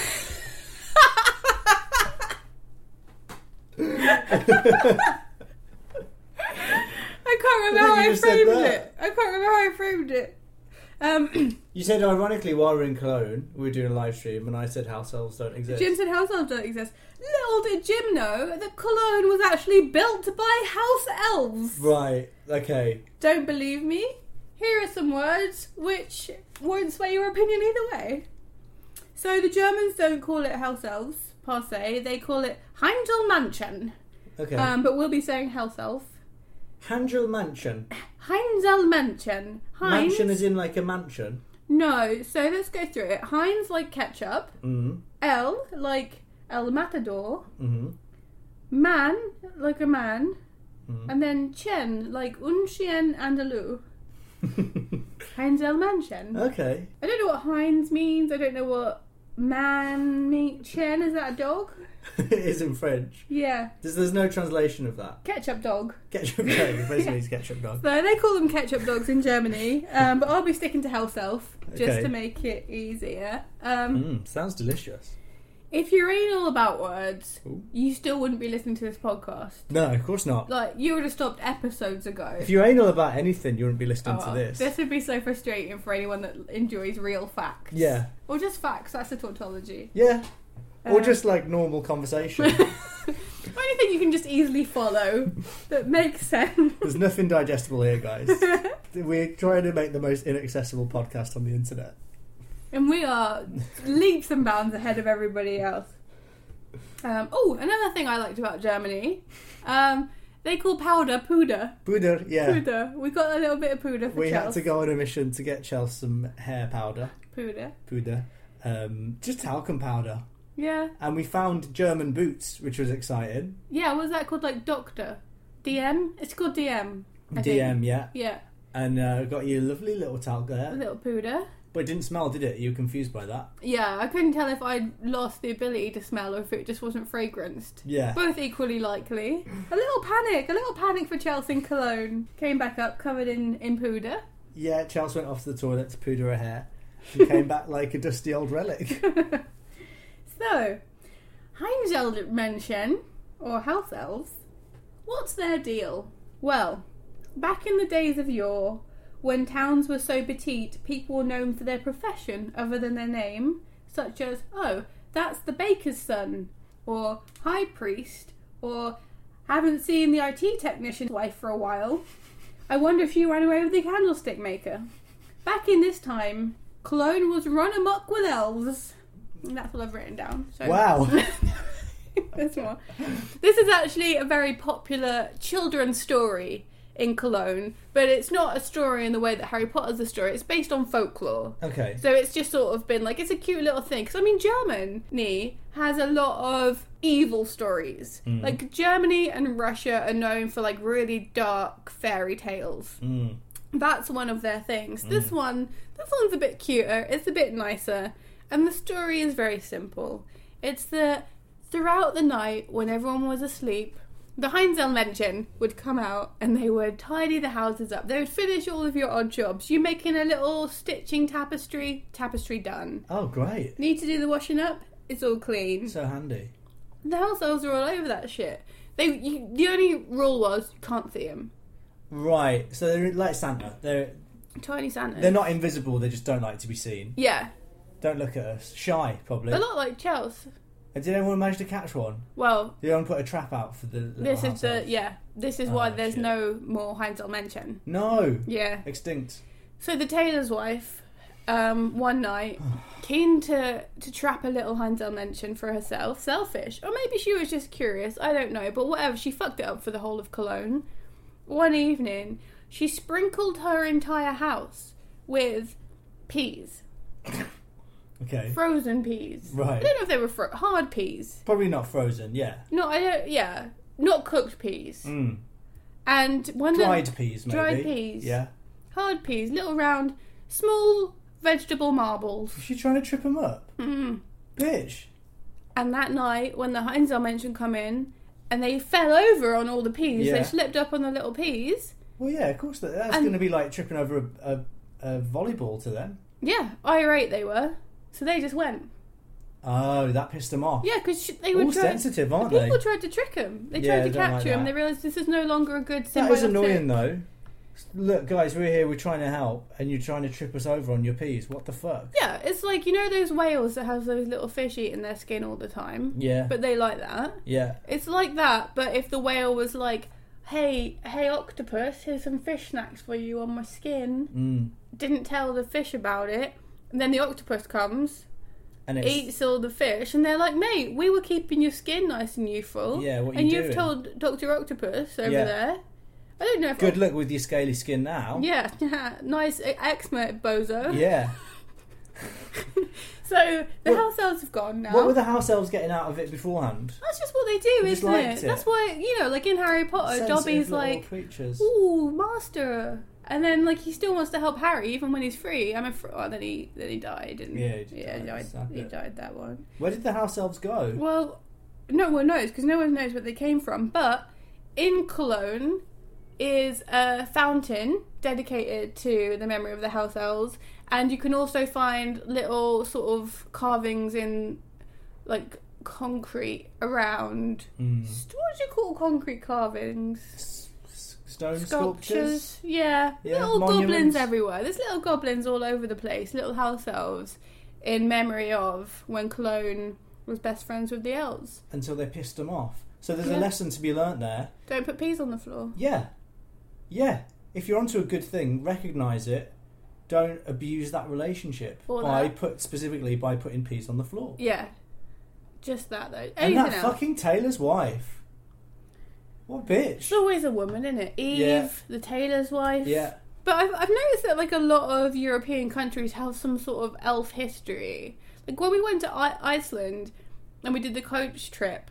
I can't remember how I, I framed it. I can't remember how I framed it. Um, you said, ironically, while we were in Cologne, we were doing a live stream, and I said house elves don't exist. Jim said house elves don't exist. Little did Jim know that Cologne was actually built by house elves. Right, okay. Don't believe me? Here are some words which won't sway your opinion either way. So the Germans don't call it house elves, per se. They call it Heinzelmännchen. Okay. Um, but we'll be saying house elf. Heinzelmännchen. Heinzelmännchen. Heinz. Mansion is in like a mansion. No, so let's go through it. Heinz like ketchup. Mm. El like El Matador. Mm-hmm. Man like a man. Mm. And then Chen like un chien andalou. Heinzelmännchen. Okay. I don't know what Heinz means. I don't know what man means. Chen, is that a dog? It is in French. Yeah. There's, there's no translation of that. Ketchup dog. Ketchup dog. Basically, it's ketchup dog. So they call them ketchup dogs in Germany, um, but I'll be sticking to house elf just Okay. to make it easier. Um, Mm, sounds delicious. if you're anal about words, Ooh. you still wouldn't be listening to this podcast. No, of course not. Like, you would have stopped episodes ago. If you're anal about anything, you wouldn't be listening Oh, to this. This would be so frustrating for anyone that enjoys real facts. Yeah. Or just facts, that's a tautology. Yeah. Or Um, just like normal conversation. Or anything you can just easily follow that makes sense. There's nothing digestible here, guys. We're trying to make the most inaccessible podcast on the internet. And we are leaps and bounds ahead of everybody else. Um, oh, another thing I liked about Germany. Um, they call powder puder. Puder, yeah. Puder. We got a little bit of puder for We Chelsea. had to go on a mission to get Chelsea some hair powder. Puder. Puder. Um, just talcum powder. Yeah. And we found German boots, which was exciting. Yeah, what's that called? Like Doctor? D M? It's called D M. I D M, think. yeah. Yeah. And uh, got you a lovely little talc A there. little puder. But it didn't smell, did it? You were confused by that? Yeah, I couldn't tell if I'd lost the ability to smell or if it just wasn't fragranced. Yeah. Both equally likely. A little panic. A little panic for Chelsea and Cologne. Came back up covered in, in puder. Yeah, Chelsea went off to the toilet to puder her hair. And came back like a dusty old relic. So, Heinzelmännchen, or house elves, what's their deal? Well, back in the days of yore, when towns were so petite, people were known for their profession other than their name, such as, oh, that's the baker's son, or high priest, or haven't seen the I T technician's wife for a while. I wonder if she ran away with the candlestick maker. Back in this time, Cologne was run amok with elves. And that's what I've written down. So. Wow. There's more. This is actually a very popular children's story in Cologne, but it's not a story in the way that Harry Potter's a story. It's based on folklore. Okay. So it's just sort of been like, it's a cute little thing. Because, I mean, Germany has a lot of evil stories. Mm. Like, Germany and Russia are known for, like, really dark fairy tales. Mm. That's one of their things. Mm. This one, this one's a bit cuter. It's a bit nicer. And the story is very simple. It's that throughout the night, when everyone was asleep, the Heinzelmännchen would come out and they would tidy the houses up. They would finish all of your odd jobs. You making a little stitching tapestry? Tapestry done. Oh, great. Need to do the washing up? It's all clean. So handy. The house elves are all over that shit. They, you, the only rule was you can't see them. Right. So they're like Santa. They're Tiny Santa. they're not invisible. They just don't like to be seen. Yeah. Don't look at us. Shy, probably. A lot like Chelsea. And did anyone manage to catch one? Well, Did anyone put a trap out for the little this is house the elves? yeah. This is Oh, why there's shit. no more Heinzelmännchen. No. Yeah. Extinct. So the tailor's wife, um, one night, keen to to trap a little Heinzelmännchen for herself, selfish, or maybe she was just curious. I don't know, but whatever. She fucked it up for the whole of Cologne. One evening, she sprinkled her entire house with peas, Okay. frozen peas. Right. I don't know if they were fro- hard peas. Probably not frozen. Yeah. No, I don't. Yeah, not cooked peas. Mm. And one dried of, peas, maybe. dried peas, Yeah. hard peas, little round, small vegetable marbles. Was she trying to trip them up? Mm. Bitch. And that night, when the Einzelmännchen come in, and they fell over on all the peas, Yeah. they slipped up on the little peas. Well, yeah, of course. That, that's And- going to be like tripping over a, a, a volleyball to them. Yeah, irate they were. So they just went. Oh, that pissed them off. Yeah, because they were All trying. sensitive, aren't the they? people tried to trick them. They Yeah, tried to they don't like capture him. that. They realised this is no longer a good That symbol. is annoying, though. Look, guys, we're here, we're trying to help, and you're trying to trip us over on your peas. What the fuck? Yeah, it's like, you know those whales that have those little fish eating their skin all the time? Yeah. But they like that. Yeah. It's like that, but if the whale was like, hey, hey octopus, here's some fish snacks for you on my skin, Mm. didn't tell the fish about it, and then the octopus comes, And it's, eats all the fish, and they're like, mate, we were keeping your skin nice and youthful. Yeah, what are and you you've doing? told Doctor Octopus over Yeah. there. I don't know if good luck with your scaly skin now. Yeah, nice eczema, bozo. Yeah. So the What- house elves have gone now. What were the house elves getting out of it beforehand? That's just what they do, They just isn't liked it? it. That's why, you know, like in Harry Potter, Sensitive Dobby's little like, creatures. ooh, master. And then, like, he still wants to help Harry even when he's free. I'm afraid. Oh, then he then he died. And, Yeah, he did yeah, die, he died. snap He it. died that one. Where did the house elves go? Well, no one knows because no one knows where they came from. But in Cologne is a fountain dedicated to the memory of the house elves, and you can also find little sort of carvings in like concrete around. Mm. What do you call concrete carvings? S- s- Stone sculptures? Yeah, Yeah, little monuments. goblins everywhere. There's little goblins all over the place, little house elves, in memory of when Cologne was best friends with the elves. Until they pissed them off. So there's Yeah. a lesson to be learnt there. Don't put peas on the floor. Yeah. Yeah. If you're onto a good thing, recognise it. Don't abuse that relationship Or by that. put specifically by putting peas on the floor. Yeah, just that though. And Anything that else? fucking tailor's wife. What a bitch. It's always a woman, isn't it? Eve, Yeah. the tailor's wife. Yeah. But I've, I've noticed that like a lot of European countries have some sort of elf history. Like when we went to I- Iceland and we did the coach trip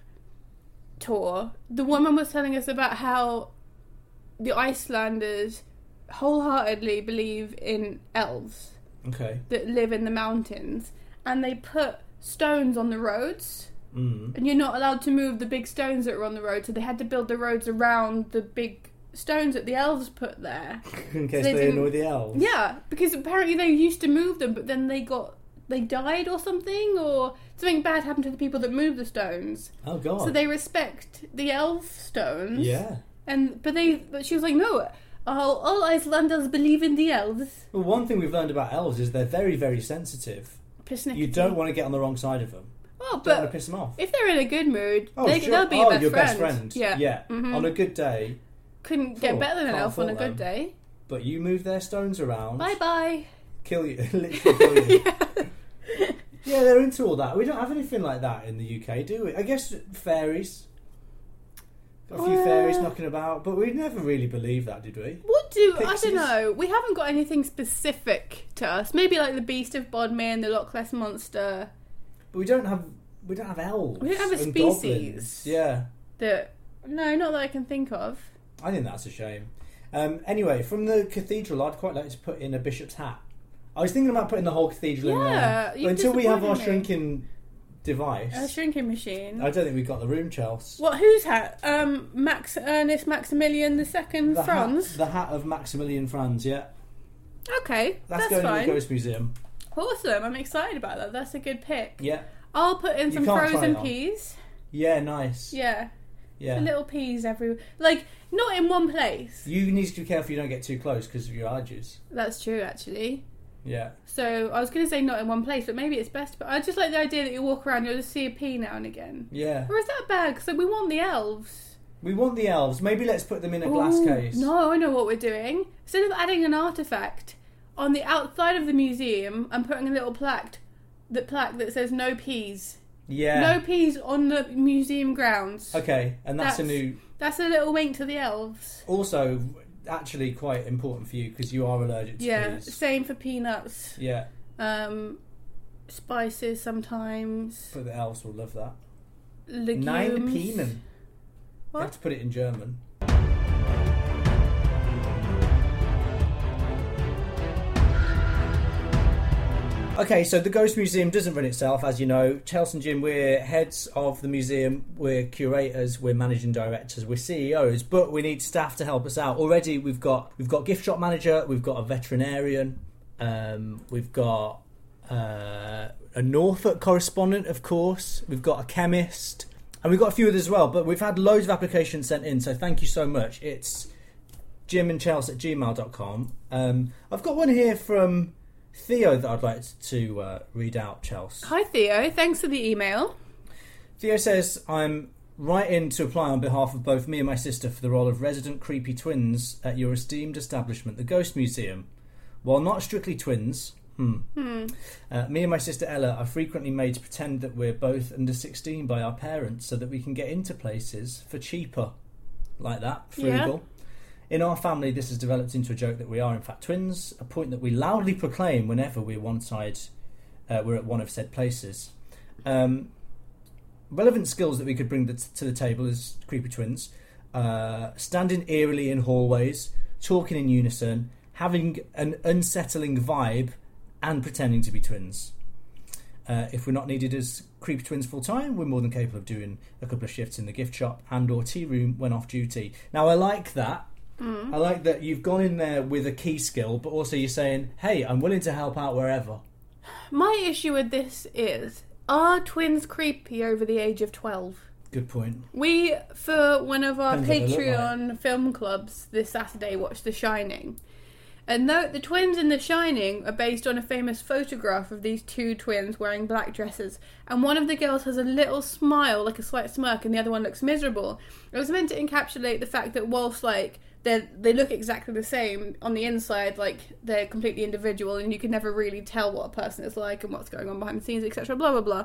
tour, the woman was telling us about how the Icelanders wholeheartedly believe in elves Okay. that live in the mountains, and they put stones on the roads. Mm. And you're not allowed to move the big stones that are on the road, so they had to build the roads around the big stones that the elves put there. In case they they, didn't- annoy the elves. Yeah, because apparently they used to move them, but then they got they died or something, or something bad happened to the people that moved the stones. Oh god. So they respect the elf stones. Yeah. And but they but she was like, no, all, all Icelanders believe in the elves. Well, one thing we've learned about elves is they're very, very sensitive. Persnickety. You don't want to get on the wrong side of them. Oh, Don't want to but piss them off. if they're in a good mood, Oh, they, sure. they'll be oh, your best your friend. best friend. Yeah. Yeah. Mhm. On a good day, Couldn't get Oh, better than an can't elf on a fault good them. day. but you move their stones around, Bye bye. kill you, literally kill you. Yeah, they're into all that. We don't have anything like that in the U K, do we? I guess fairies. Got a few Uh, fairies knocking about, but we never really believed that, did we? What do I Pixies? don't know? We haven't got anything specific to us. Maybe like the Beast of Bodmin, the Loch Ness monster. But we don't have we don't have elves. We don't have a and species. goblins. Yeah, That no, not that I can think of. I think that's a shame. Um, anyway, from the cathedral, I'd quite like to put in a bishop's hat. I was thinking about putting the whole cathedral in Yeah, there. you've But until we have our disappointed me. shrinking device, A shrinking machine. I don't think we've got the room, Chelsea. What? Whose hat? Um, Max Ernest Maximilian the Second The Franz. hat, the hat of Maximilian Franz, yeah. Okay, That's, that's, going fine. in the Ghost Museum. Awesome! I'm excited about that. That's a good pick. Yeah. I'll put in You some can't try frozen it on. peas. Yeah, nice. Yeah, Yeah. the little peas everywhere. Like not in one place. You need to be careful you don't get too close because of your allergies. That's true, actually. Yeah. So I was going to say not in one place, but maybe it's best. But I just like the idea that you walk around, you'll just see a pea now and again. Yeah. Or is that bad? Because we want the elves. We want the elves. Maybe let's put them in a glass Ooh, case. No, I know what we're doing. Instead of adding an artifact on the outside of the museum, I'm putting a little plaque, the plaque that says "No peas." Yeah. No peas on the museum grounds. Okay, and that's, That's- a new. That's a little wink to the elves. Also, actually, quite important for you because you are allergic to Yeah, peas. same for peanuts. Yeah, Um, spices sometimes. but the elves will love that. Legumes. Nine Peenen. You What? have to put it in German. Okay, so the Ghost Museum doesn't run itself, as you know. Chelsea and Jim, we're heads of the museum, we're curators, we're managing directors, we're C E Os, but we need staff to help us out. Already we've got we've got gift shop manager, we've got a veterinarian, um, we've got uh, a Norfolk correspondent, of course, we've got a chemist, and we've got a few others as well, but we've had loads of applications sent in, so thank you so much. It's jimandchelsea at gmail dot com. Um, I've got one here from Theo that I'd like to uh, read out, Chelsea. Hi Theo, thanks for the email. Theo says, I'm writing to apply on behalf of both me and my sister for the role of resident creepy twins at your esteemed establishment, the Ghost Museum. While not strictly twins, hmm, Hmm. uh, me and my sister Ella are frequently made to pretend that we're both under sixteen by our parents so that we can get into places for cheaper. Like that, frugal. Yeah. In our family, this has developed into a joke that we are in fact twins, a point that we loudly proclaim whenever we're one side, uh, we're at one of said places. Um, relevant skills that we could bring to the table as creepy twins: uh, standing eerily in hallways, talking in unison, having an unsettling vibe, and pretending to be twins. Uh, if we're not needed as creepy twins full time, we're more than capable of doing a couple of shifts in the gift shop and or tea room when off duty. Now, I like that. Mm. I like that you've gone in there with a key skill, but also you're saying, hey, I'm willing to help out wherever. My issue with this is, are twins creepy over the age of twelve? Good point. We, for one of our Depends what they look Patreon film clubs this Saturday, watched The Shining. And note, the twins in The Shining are based on a famous photograph of these two twins wearing black dresses. And one of the girls has a little smile, like a slight smirk, and the other one looks miserable. It was meant to encapsulate the fact that whilst, like, they they look exactly the same on the inside, like, they're completely individual, and you can never really tell what a person is like and what's going on behind the scenes, et cetera, blah, blah, blah.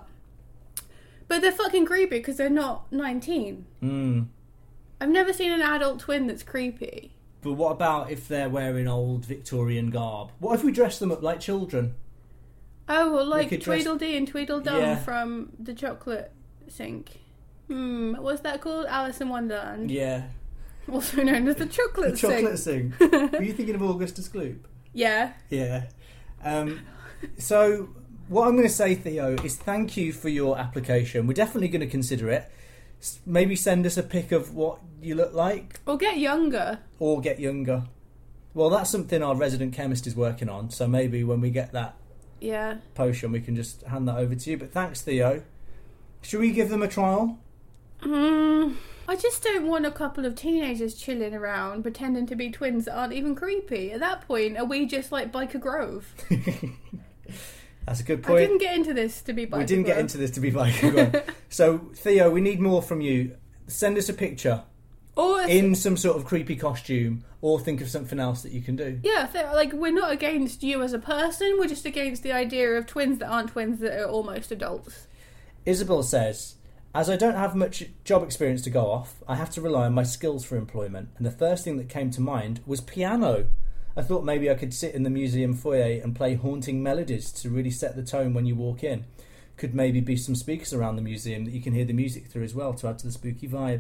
But they're fucking creepy because they're not nineteen. Mm. I've never seen an adult twin that's creepy. But what about if they're wearing old Victorian garb? What if we dress them up like children? Oh, well, like could dress- Tweedledee and Tweedledum Yeah. from the Chocolate Sink. Hmm, what's that called? Alice in Wonderland. Yeah. Also known as the Chocolate The Sink. chocolate sing. Were you thinking of Augustus Gloop? Yeah. Yeah. Um, so what I'm going to say, Theo, is thank you for your application. We're definitely going to consider it. S- Maybe send us a pic of what you look like, Or get younger. or get younger. Well, that's something our resident chemist is working on, so maybe when we get that Yeah. potion, we can just hand that over to you. But thanks, Theo. Should we give them a trial? Hmm. I just don't want a couple of teenagers chilling around pretending to be twins that aren't even creepy. At that point, are we just like Biker Grove? That's a good I point. didn't get into this to be Biker We didn't Grove. get into this to be Biker Grove. So, Theo, we need more from you. Send us a picture Or if- in some sort of creepy costume, or think of something else that you can do. Yeah, so, like, we're not against you as a person, we're just against the idea of twins that aren't twins that are almost adults. Isabel says, as I don't have much job experience to go off, I have to rely on my skills for employment, and the first thing that came to mind was piano. I thought maybe I could sit in the museum foyer and play haunting melodies to really set the tone when you walk in. Could maybe be some speakers around the museum that you can hear the music through as well to add to the spooky vibe.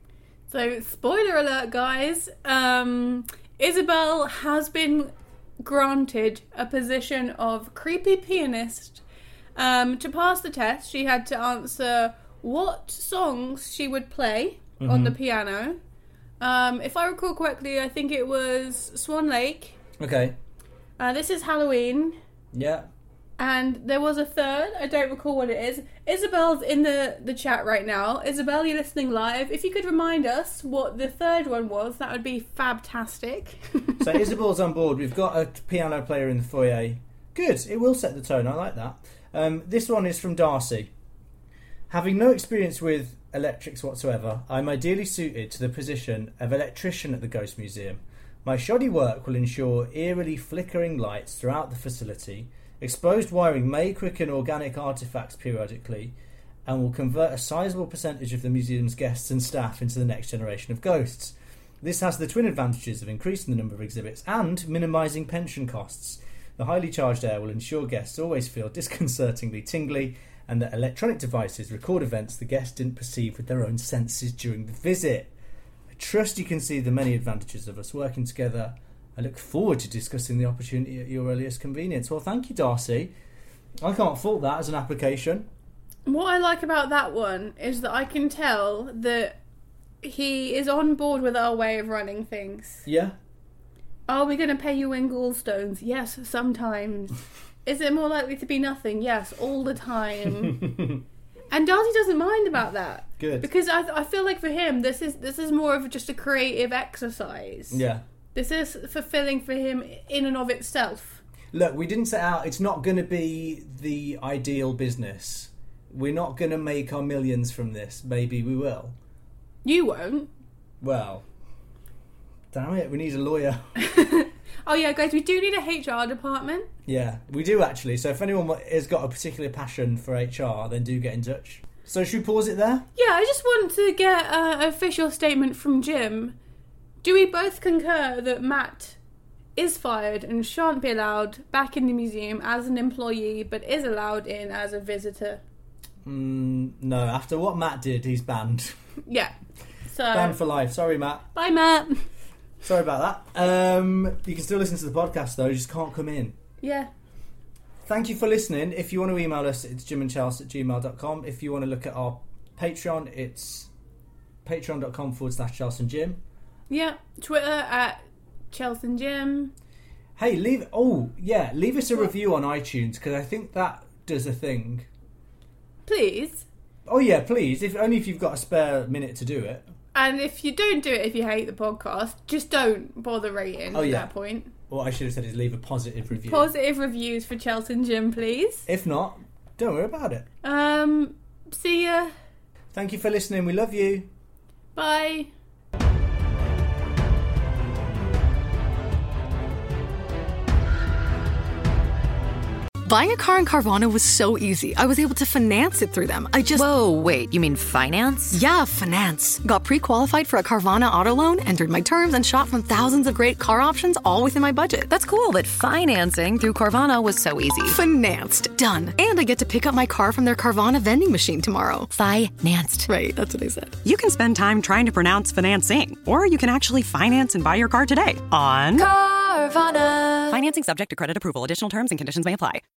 So, spoiler alert, guys. Um, Isabel has been granted a position of creepy pianist. Um, to pass the test, she had to answer what songs she would play Mm-hmm. on the piano. Um, if I recall correctly, I think it was Swan Lake. Okay. Uh, this is Halloween. Yeah. And there was a third. I don't recall what it is. Isabel's in the, the chat right now. Isabel, you're listening live. If you could remind us what the third one was, that would be fabtastic. So Isabel's on board. We've got a piano player in the foyer. Good. It will set the tone. I like that. Um, this one is from Darcy. Having no experience with electrics whatsoever, I'm ideally suited to the position of electrician at the Ghost Museum. My shoddy work will ensure eerily flickering lights throughout the facility. Exposed wiring may quicken organic artefacts periodically, and will convert a sizable percentage of the museum's guests and staff into the next generation of ghosts. This has the twin advantages of increasing the number of exhibits and minimising pension costs. The highly charged air will ensure guests always feel disconcertingly tingly, and that electronic devices record events the guests didn't perceive with their own senses during the visit. I trust you can see the many advantages of us working together. I look forward to discussing the opportunity at your earliest convenience. Well, thank you, Darcy. I can't fault that as an application. What I like about that one is that I can tell that he is on board with our way of running things. Yeah. Are we going to pay you in gallstones? Yes, sometimes. Is it more likely to be nothing? Yes, all the time. And Darcy doesn't mind about that. Good. Because I, I feel like for him, this is this is more of just a creative exercise. Yeah. This is fulfilling for him in and of itself. Look, we didn't set out, it's not going to be the ideal business. We're not going to make our millions from this. Maybe we will. You won't. Well, damn it, we need a lawyer. Oh yeah, guys, we do need a H R department. Yeah, we do actually. So if anyone has got a particular passion for H R, then do get in touch. So should we pause it there? Yeah, I just want to get an official statement from Jim. Do we both concur that Matt is fired and shan't be allowed back in the museum as an employee, but is allowed in as a visitor? Mm, no, after what Matt did, he's banned. Yeah. So Banned for life. Sorry, Matt. Bye, Matt. Sorry about that. Um, you can still listen to the podcast, though. You just can't come in. Yeah. Thank you for listening. If you want to email us, it's jimandchels at gmail dot com. If you want to look at our Patreon, it's patreon.com forward slash Chels and Jim. Yeah. Twitter at Chels and Jim. Hey, leave... Oh, yeah. Leave us a review on iTunes, because I think that does a thing. Please. Oh, yeah, please. If only if you've got a spare minute to do it. And if you don't do it, if you hate the podcast, just don't bother rating oh, at yeah. that point. What I should have said is leave a positive review. Positive reviews for Chels and Jim, please. If not, don't worry about it. Um, see ya. Thank you for listening. We love you. Bye. Buying a car in Carvana was so easy. I was able to finance it through them. I just... Whoa, wait, you mean finance? Yeah, finance. Got pre-qualified for a Carvana auto loan, entered my terms, and shot from thousands of great car options all within my budget. That's cool that financing through Carvana was so easy. Financed. Done. And I get to pick up my car from their Carvana vending machine tomorrow. Financed. Right, that's what I said. You can spend time trying to pronounce financing, or you can actually finance and buy your car today on Carvana. Financing subject to credit approval. Additional terms and conditions may apply.